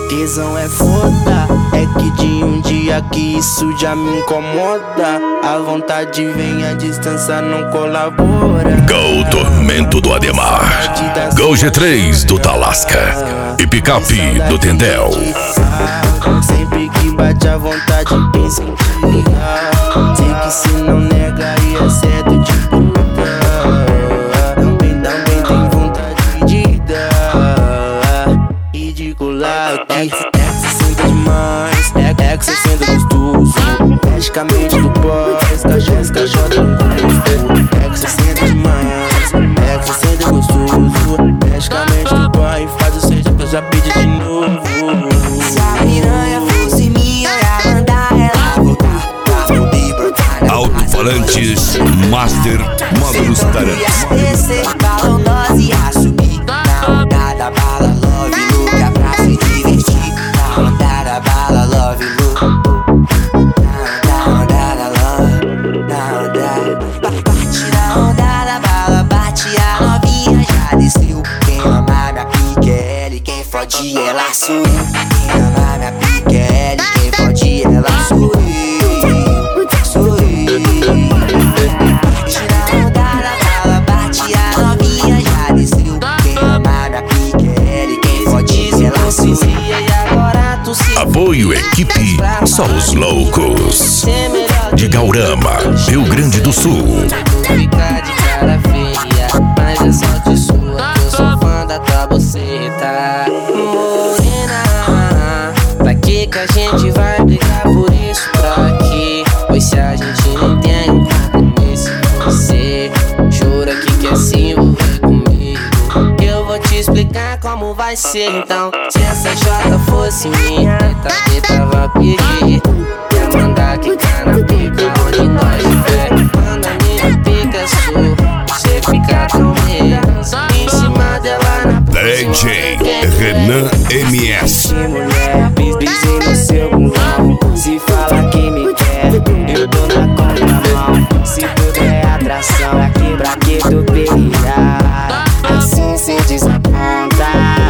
Tesão é foda, é que de um dia que isso já me incomoda. A vontade vem, a distância não colabora. Gol Tormento do Ademar, Gol G3 do Talasca e Picape do Tendel. Sempre que bate a vontade, pensa em te ligar. Sei que se não nega, ia certo de puta. Também tem vontade de dar. Ridícula, é que cê senta demais. É que cê senta gostoso. Praticamente do pós, cajota no gosto. É que cê senta demais. É que cê senta gostoso. Praticamente do pós, faz o seja que eu já pedi de novo. Se a piranha fosse minha, ia mandar ela voltar pra poder brotar na Alto-falantes Master Módulos Tarantes. Ia descer, balão, nós ia subir. Na onda da bala, love, lugar pra se divertir. Na onda da bala, love, look. Na onda da love, na onda. Bate na onda da bala, bate a novinha, já desceu. Quem ama minha pique é ele, quem fode ela sou eu. Quem ama minha pique é ele, quem fode ela sou eu. Sou eu. Bate na onda da bala, bate a novinha, já desceu. Quem ama minha pique é ele, quem fode ela sou eu. E agora tu se Apoio Equipe Só os Loucos de Gaurama, Rio Grande do Sul. Fica de cara feia, mas é sorte sua que eu sou fã da tua buceta. Morena, pra que a gente vai brigar por isso pra quê? Pois se a gente não tem um compromisso, você jura que quer se envolver comigo. Eu vou te explicar como vai ser então. Se essa jota fosse minha, teta vai pedir. Ia mandar quicar na pica onde nós estiver. Quando a minha pica é sua, você fica tão meio em cima dela na DJ Renan MS. Mulher, pisei no seu bundão. Se fala que me quer, eu tô na contramão. Se tudo é atração, pra que tu pedirá? Assim cê desaponta.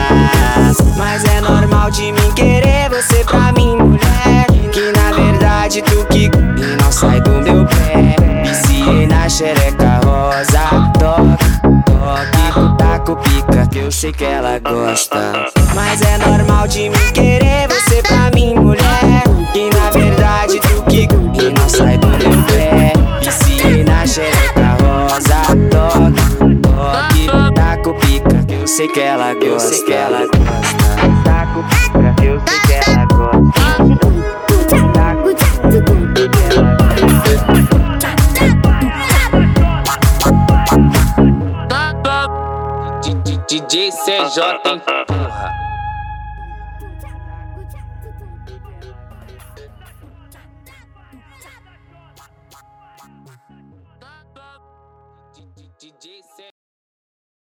Mas é normal de mim querer você pra mim, mulher. Que na verdade tu que e não sai do meu pé. Viciei na xereca rosa. Toque, taco, pica, que eu sei que ela gosta. Mas é normal de mim querer você pra mim, mulher. Que na verdade tu que e não sai do meu pé. Viciei na xereca rosa. Toque, taco, pica, que eu sei que ela gosta. Taco, pica, que eu sei que ela gosta. Taco, pica, que ela gosta. DJ CJ, hein, porra. DJ CJ.